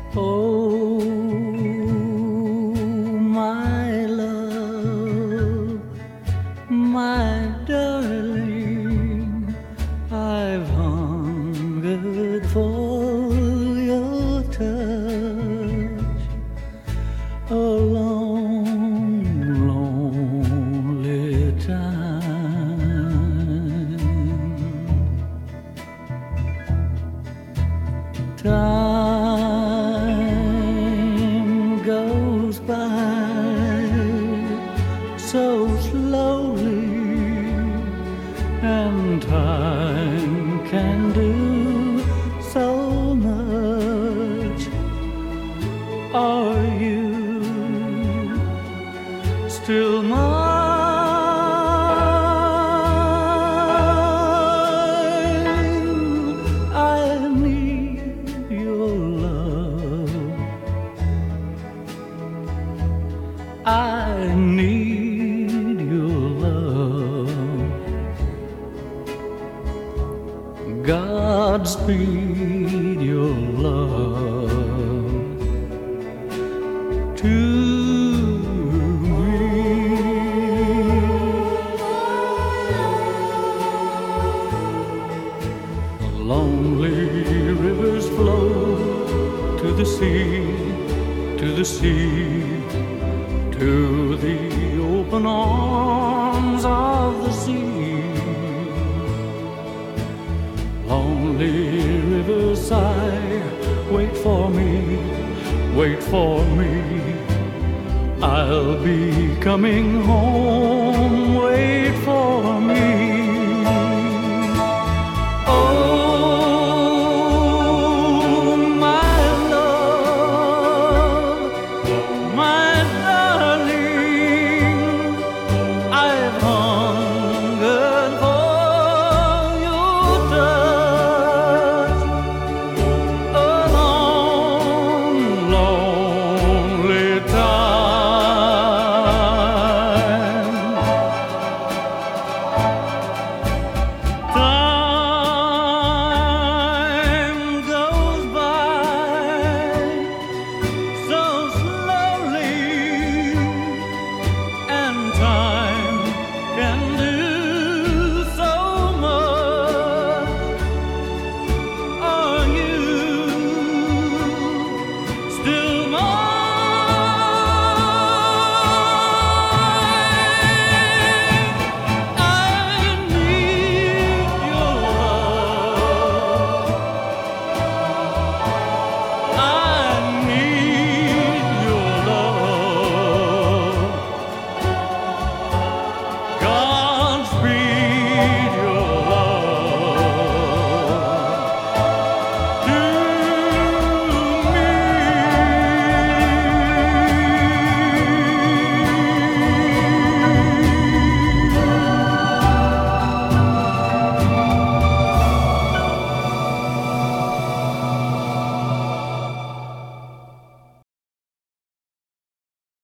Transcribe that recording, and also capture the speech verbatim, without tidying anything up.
Oh, my love, my darling, I've hungered for your touch a long, lonely time. Time goes by so slowly, and time can do so much. Are you still mine? I need your love. I need your love. Godspeed your love to me. Lonely rivers flow to the sea, to the sea, to the open arms of the sea. Lonely river sigh, wait for me, wait for me. I'll be coming home, wait for